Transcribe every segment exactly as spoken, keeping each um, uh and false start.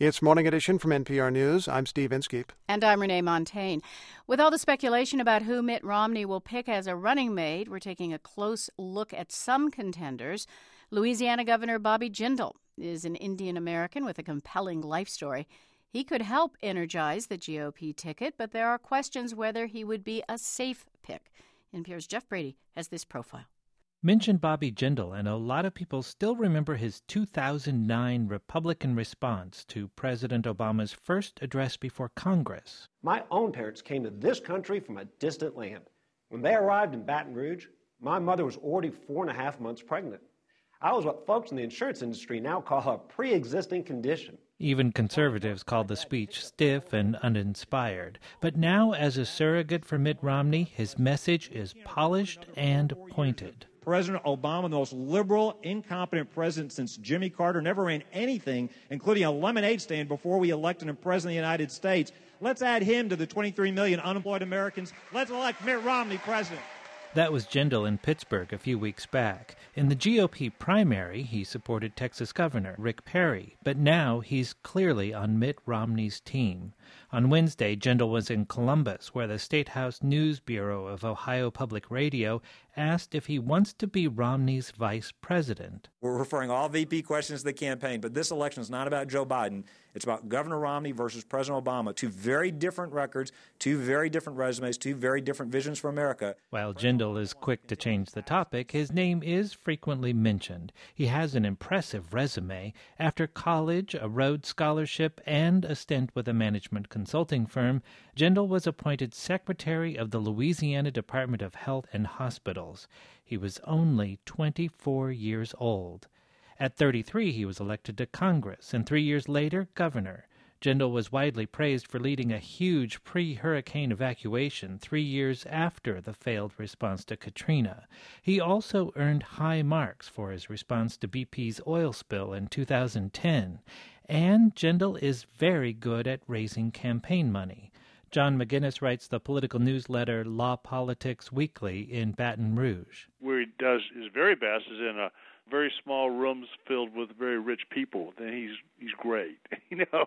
It's Morning Edition from N P R News. I'm Steve Inskeep. And I'm Renee Montagne. With all the speculation about who Mitt Romney will pick as a running mate, we're taking a close look at some contenders. Louisiana Governor Bobby Jindal is an Indian American with a compelling life story. He could help energize the G O P ticket, but there are questions whether he would be a safe pick. N P R's Jeff Brady has this profile. Mention Bobby Jindal, and a lot of people still remember his two thousand nine Republican response to President Obama's first address before Congress. My own parents came to this country from a distant land. When they arrived in Baton Rouge, my mother was already four and a half months pregnant. I was what folks in the insurance industry now call a pre-existing condition. Even conservatives called the speech stiff and uninspired. But now, as a surrogate for Mitt Romney, his message is polished and pointed. President Obama, the most liberal, incompetent president since Jimmy Carter, never ran anything, including a lemonade stand, before we elected him president of the United States. Let's add him to the twenty-three million unemployed Americans. Let's elect Mitt Romney president. That was Jindal in Pittsburgh a few weeks back. In the G O P primary, he supported Texas Governor Rick Perry, but now he's clearly on Mitt Romney's team. On Wednesday, Jindal was in Columbus, where the State House News Bureau of Ohio Public Radio asked if he wants to be Romney's vice president. We're referring all V P questions to the campaign, but this election is not about Joe Biden. It's about Governor Romney versus President Obama. Two very different records, two very different resumes, two very different visions for America. While Jindal is quick to change the topic, his name is frequently mentioned. He has an impressive resume. After college, a Rhodes Scholarship, and a stint with a management consulting firm, Jindal was appointed Secretary of the Louisiana Department of Health and Hospitals. He was only twenty-four years old. At thirty-three, he was elected to Congress, and three years later, governor. Jindal was widely praised for leading a huge pre-hurricane evacuation three years after the failed response to Katrina. He also earned high marks for his response to B P's oil spill in two thousand ten. And Jindal is very good at raising campaign money. John McGinnis writes the political newsletter Law Politics Weekly in Baton Rouge. Where he does his very best is in a very small rooms filled with very rich people. Then he's he's great. You know,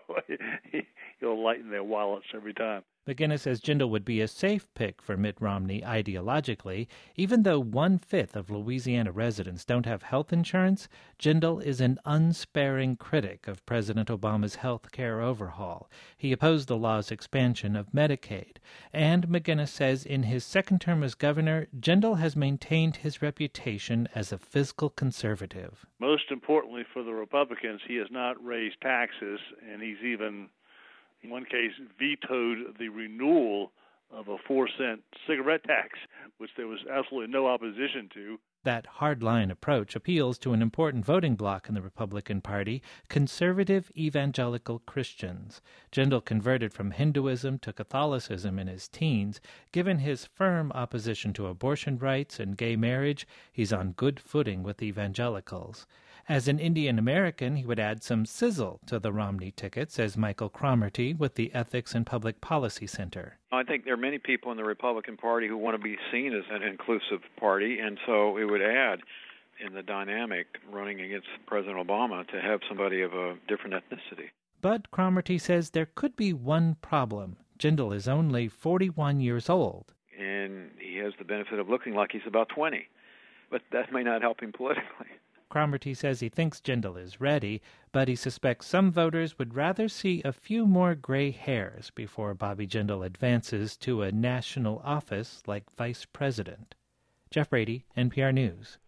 he'll lighten their wallets every time. McGinnis says Jindal would be a safe pick for Mitt Romney ideologically. Even though one-fifth of Louisiana residents don't have health insurance, Jindal is an unsparing critic of President Obama's health care overhaul. He opposed the law's expansion of Medicaid. And McGinnis says in his second term as governor, Jindal has maintained his reputation as a fiscal conservative. Most importantly for the Republicans, he has not raised taxes, and he's even, in one case, vetoed the renewal of a four-cent cigarette tax, which there was absolutely no opposition to. That hardline approach appeals to an important voting bloc in the Republican Party, conservative evangelical Christians. Jindal converted from Hinduism to Catholicism in his teens. Given his firm opposition to abortion rights and gay marriage, he's on good footing with evangelicals. As an Indian American, he would add some sizzle to the Romney ticket, says Michael Cromartie with the Ethics and Public Policy Center. I think there are many people in the Republican Party who want to be seen as an inclusive party, and so it would add in the dynamic running against President Obama to have somebody of a different ethnicity. But Cromartie says there could be one problem. Jindal is only forty-one years old. And he has the benefit of looking like he's about twenty, but that may not help him politically. Cromartie says he thinks Jindal is ready, but he suspects some voters would rather see a few more gray hairs before Bobby Jindal advances to a national office like vice president. Jeff Brady, N P R News.